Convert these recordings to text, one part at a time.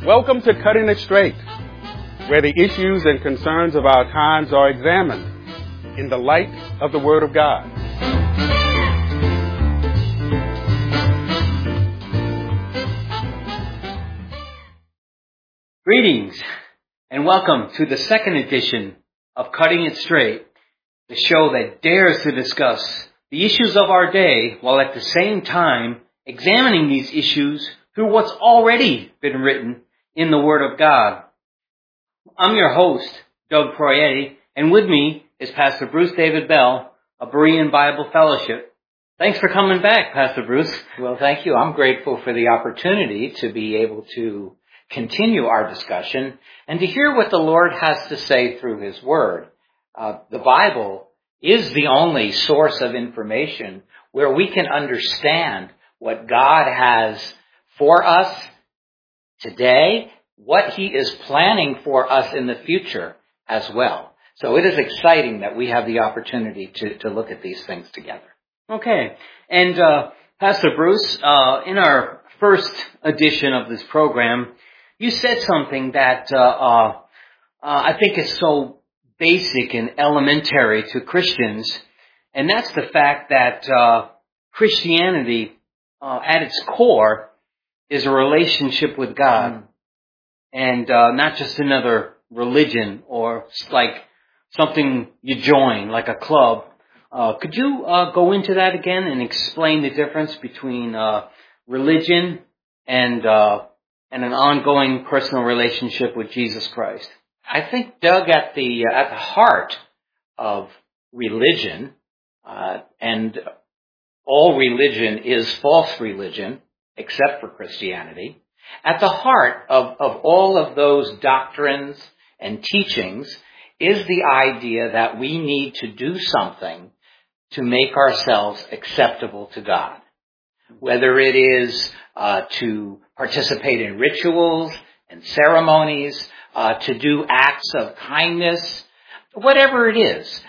Welcome to Cutting It Straight, where the issues and concerns of our times are examined in the light of the Word of God. Greetings and welcome to the second edition of Cutting It Straight, the show that dares to discuss the issues of our day while at the same time examining these issues through what's already been written in the Word of God. I'm your host, Doug Proietti, and with me is Pastor Bruce David Bell of Berean Bible Fellowship. Thanks for coming back, Pastor Bruce. Well, thank you. I'm grateful for the opportunity to be able to continue our discussion and to hear what the Lord has to say through His Word. The Bible is the only source of information where we can understand what God has for us today, what He is planning for us in the future as well. So it is exciting that we have the opportunity to look at these things together. Okay. And Pastor Bruce, in our first edition of this program, you said something that I think is so basic and elementary to Christians, and that's the fact that Christianity, at its core, is a relationship with God, and not just another religion or like something you join, like a club. Could you go into that again and explain the difference between religion and an ongoing personal relationship with Jesus Christ? I think, Doug, at the heart of religion, and all religion is false religion, except for Christianity. At the heart of all of those doctrines and teachings is the idea that we need to do something to make ourselves acceptable to God. Whether it is to participate in rituals and ceremonies, to do acts of kindness, whatever it is.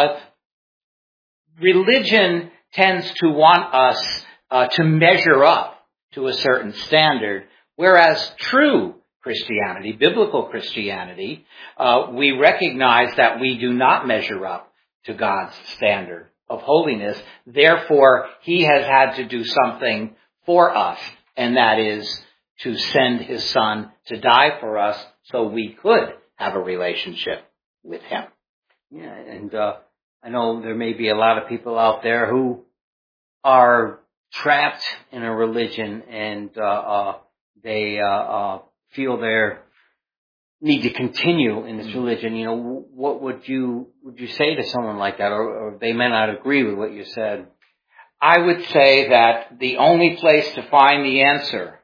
Religion tends to want us to measure up to a certain standard, whereas true Christianity, biblical Christianity, we recognize that we do not measure up to God's standard of holiness. Therefore, He has had to do something for us, and that is to send His Son to die for us so we could have a relationship with Him. Yeah, and I know there may be a lot of people out there who are trapped in a religion and they feel they need to continue in this religion. You know, what would you say to someone like that, or they may not agree with what you said? I would say that the only place to find the answer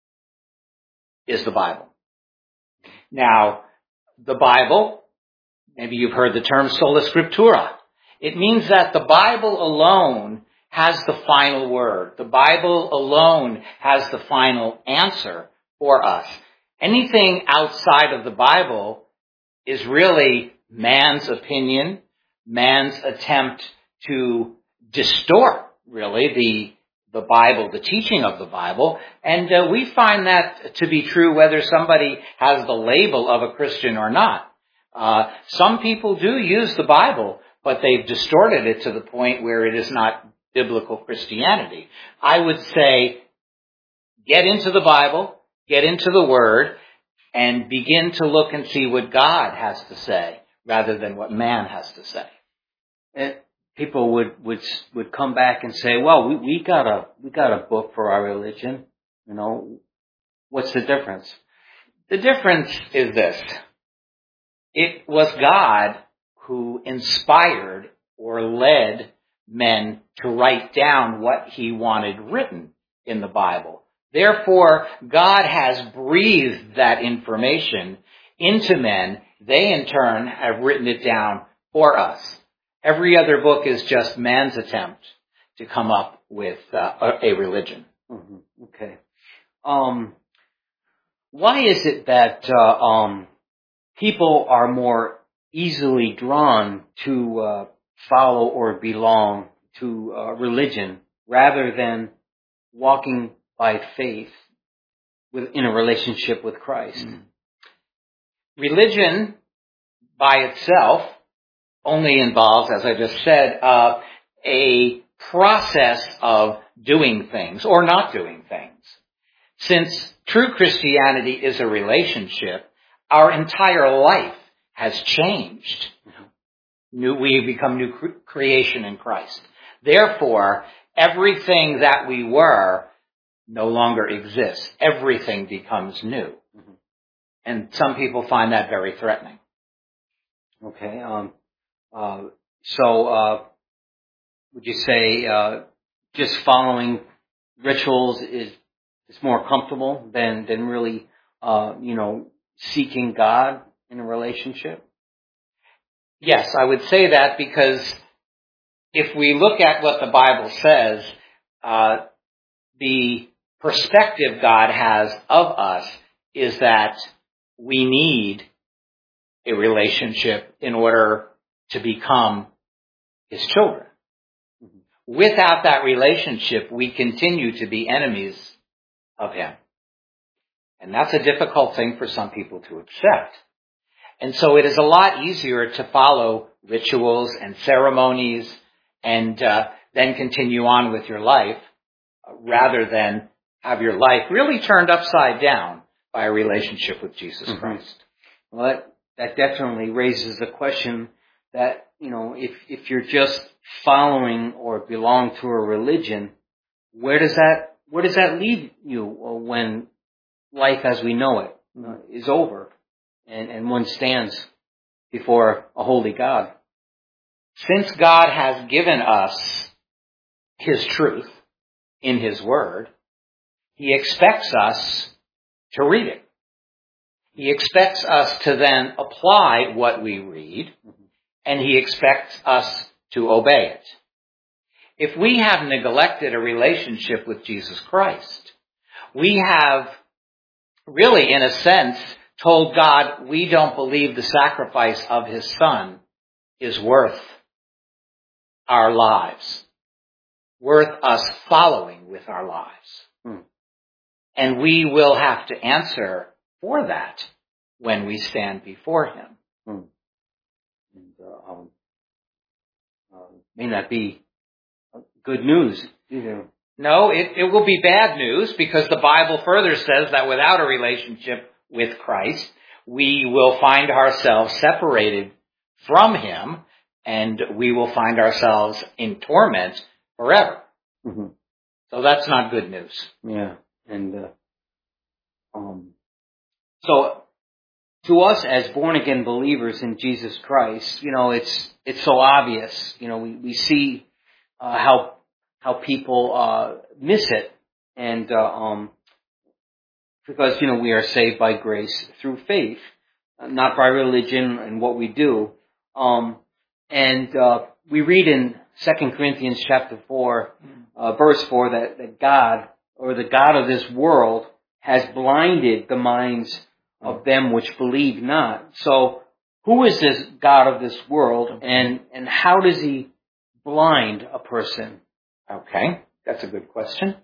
is the Bible. Now, the Bible, maybe you've heard the term sola scriptura. It means that the Bible alone has the final word. The Bible alone has the final answer for us. Anything outside of the Bible is really man's opinion, man's attempt to distort, really, the Bible, the teaching of the Bible. And we find that to be true whether somebody has the label of a Christian or not. Some people do use the Bible, but they've distorted it to the point where it is not biblical Christianity. I would say, get into the Bible, get into the Word, and begin to look and see what God has to say rather than what man has to say. And people would come back and say, "Well, we got a book for our religion. You know, what's the difference?" The difference is this: it was God who inspired or led men to write down what He wanted written in the Bible. Therefore, God has breathed that information into men. They, in turn, have written it down for us. Every other book is just man's attempt to come up with a religion. Mm-hmm. Okay. Why is it that people are more easily drawn to follow or belong to religion rather than walking by faith in a relationship with Christ. Religion by itself only involves, as I just said, a process of doing things or not doing things. Since true Christianity is a relationship, our entire life has changed. We become new creation in Christ. Therefore, everything that we were no longer exists. Everything becomes new. And some people find that very threatening. Okay. So would you say just following rituals is more comfortable than really seeking God in a relationship? Yes, I would say that because if we look at what the Bible says, the perspective God has of us is that we need a relationship in order to become His children. Without that relationship, we continue to be enemies of Him. And that's a difficult thing for some people to accept. And so it is a lot easier to follow rituals and ceremonies and then continue on with your life rather than have your life really turned upside down by a relationship with Jesus Christ. Well, that definitely raises the question that, if you're just following or belong to a religion, where does that leave you when life as we know it is over and one stands before a holy God? Since God has given us His truth in His Word, He expects us to read it. He expects us to then apply what we read, and He expects us to obey it. If we have neglected a relationship with Jesus Christ, we have really, in a sense, told God we don't believe the sacrifice of His Son is worth our lives, worth us following with our lives. And we will have to answer for that when we stand before Him. And, may not be good news either. No, it will be bad news because the Bible further says that without a relationship with Christ, we will find ourselves separated from Him and we will find ourselves in torment forever. So that's not good news. Yeah. And so to us as born again believers in Jesus Christ, it's so obvious. We see how people miss it, and because we are saved by grace through faith, not by religion and what we do. And we read in 2 Corinthians chapter 4, verse 4, that God, or the God of this world, has blinded the minds of them which believe not. So, who is this God of this world, and how does He blind a person? Okay, that's a good question.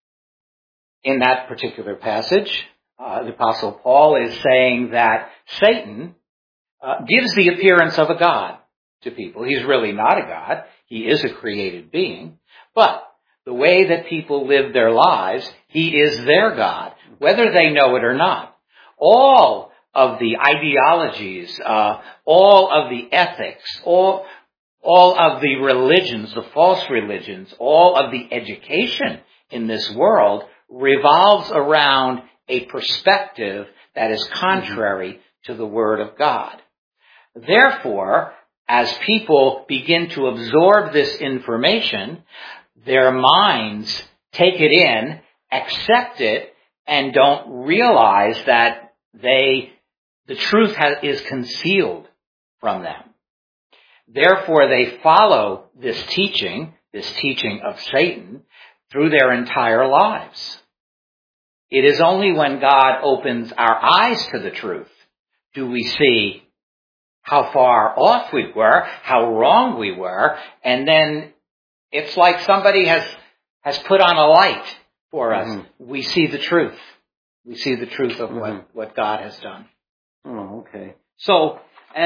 In that particular passage, the Apostle Paul is saying that Satan gives the appearance of a God to people. He's really not a God. He is a created being. But the way that people live their lives, He is their God, whether they know it or not. All of the ideologies, all of the ethics, all of the religions, the false religions, all of the education in this world revolves around a perspective that is contrary to the Word of God. Therefore, as people begin to absorb this information, their minds take it in, accept it, and don't realize that the truth is concealed from them. Therefore, they follow this teaching of Satan, through their entire lives. It is only when God opens our eyes to the truth do we see how far off we were, how wrong we were, and then it's like somebody has put on a light for us. We see the truth. We see the truth of what God has done. Oh, okay. So,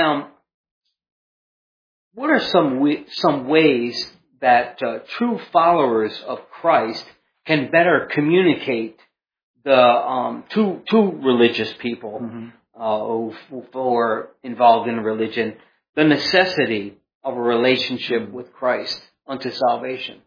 what are some ways that true followers of Christ can better communicate the to religious people who are involved in religion the necessity of a relationship with Christ unto salvation?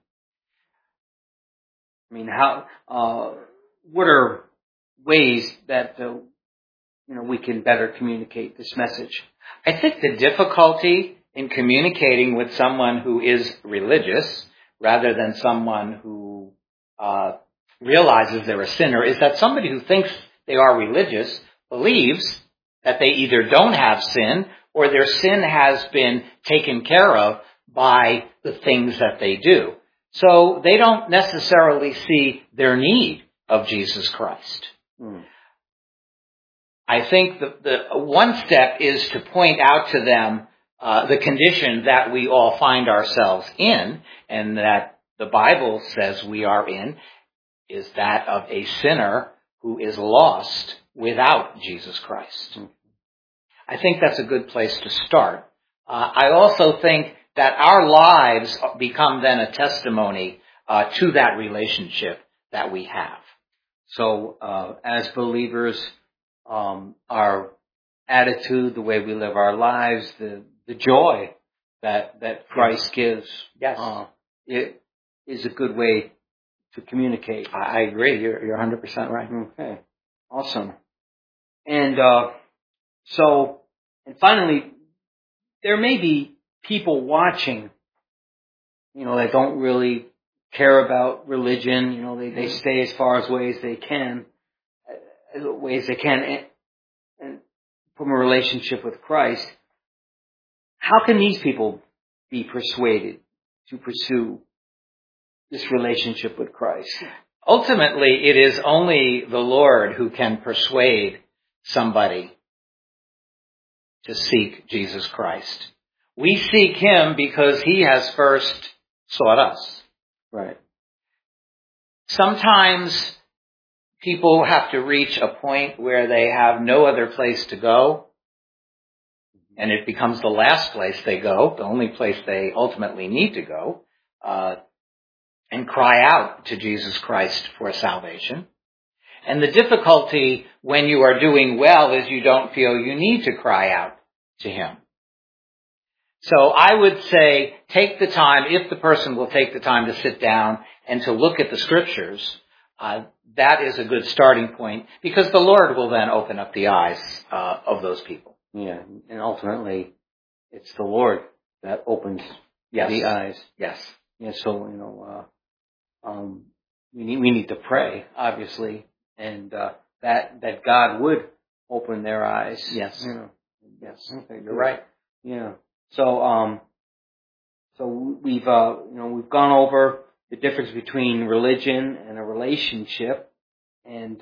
I mean, what are ways that we can better communicate this message? I think the difficulty in communicating with someone who is religious rather than someone who realizes they're a sinner is that somebody who thinks they are religious believes that they either don't have sin or their sin has been taken care of by the things that they do. So they don't necessarily see their need of Jesus Christ. I think the one step is to point out to them the condition that we all find ourselves in, and that the Bible says we are in, is that of a sinner who is lost without Jesus Christ. I think that's a good place to start. I also think that our lives become then a testimony to that relationship that we have. So, as believers, our attitude, the way we live our lives, the joy that Christ gives, it is a good way to communicate. I agree. You're 100% right. Okay, awesome. And and finally, there may be people watching, that don't really care about religion. They stay as far away as they can, and from a relationship with Christ. How can these people be persuaded to pursue this relationship with Christ? Ultimately, it is only the Lord who can persuade somebody to seek Jesus Christ. We seek Him because He has first sought us. Right. Sometimes people have to reach a point where they have no other place to go, and it becomes the last place they go, the only place they ultimately need to go, and cry out to Jesus Christ for salvation. And the difficulty when you are doing well is you don't feel you need to cry out to Him. So I would say take the time, if the person will take the time to sit down and to look at the Scriptures, that is a good starting point, because the Lord will then open up the eyes of those people. Yeah, and ultimately, it's the Lord that opens the eyes. Yes. Yeah, so, we need to pray, obviously, and that God would open their eyes. Yes. Yes. Okay, you're right. Yeah. So we've we've gone over the difference between religion and a relationship, and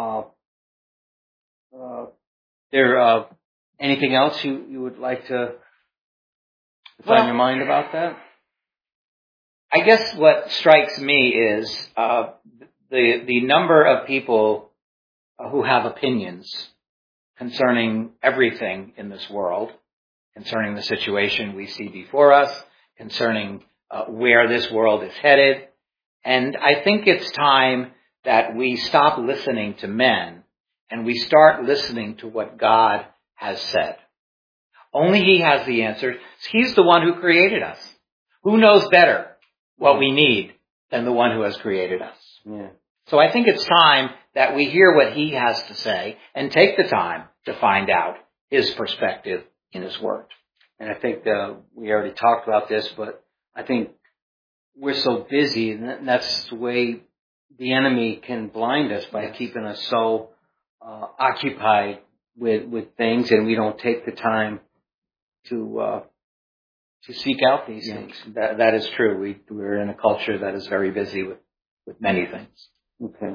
there anything else you would like to put on your mind about that? I guess what strikes me is the number of people who have opinions concerning everything in this world, concerning the situation we see before us, concerning where this world is headed. And I think it's time that we stop listening to men and we start listening to what God has said. Only He has the answer. He's the one who created us. Who knows better what we need than the one who has created us? Yeah. So I think it's time that we hear what He has to say and take the time to find out His perspective in His Word. And I think we already talked about this, but I think we're so busy, and that's the way the enemy can blind us, by keeping us so occupied with things, and we don't take the time to seek out these things. That is true. We're in a culture that is very busy with many things. Okay.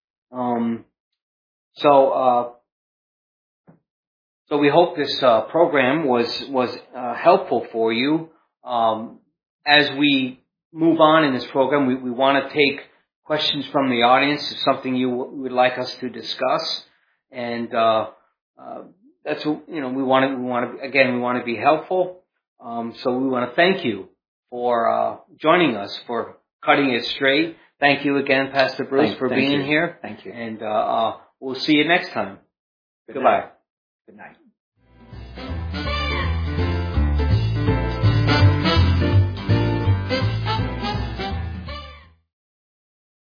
So we hope this program was helpful for you. As we move on in this program, we want to take questions from the audience, if something you would like us to discuss. And that's what, we want to be helpful. So we want to thank you for joining us for Cutting It Straight. Thank you again, Pastor Bruce, for being here. Thank you. And we'll see you next time. Goodbye. Good night.